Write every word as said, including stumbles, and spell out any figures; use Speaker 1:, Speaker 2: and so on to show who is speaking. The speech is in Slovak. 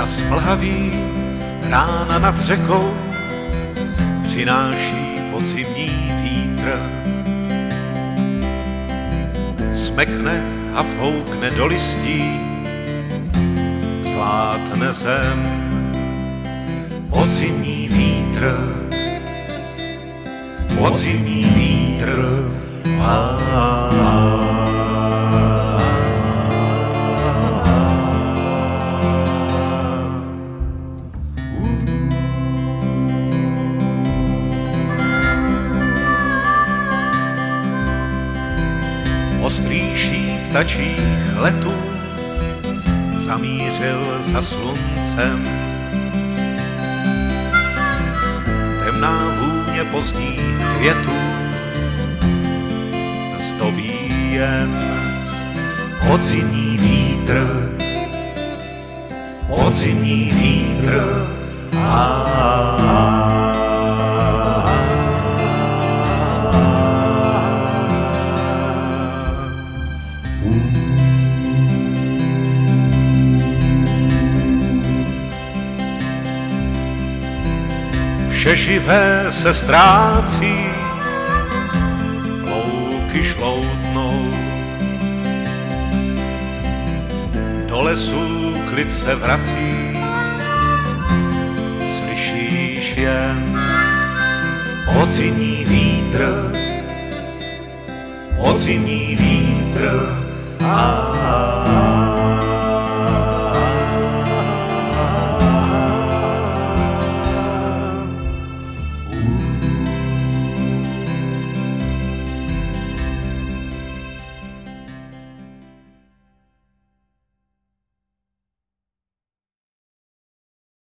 Speaker 1: Čas mlhavý, rána nad řekou, přináší podzimní vítr. Smekne a vhoukne do listí, zlátne zem. Podzimní vítr, podzimní vítr, a, a, a. Ostrý šíp ptačích letů zamířil za sluncem. Temná vůně pozdních květů zdobí jen podzimní vítr, podzimní vítr, a, a, a. Vše živé se ztrácí, louky šloudnou. Do lesů klid se vrací, slyšíš jen podzimní vítr, podzimní vítr, a, a, a.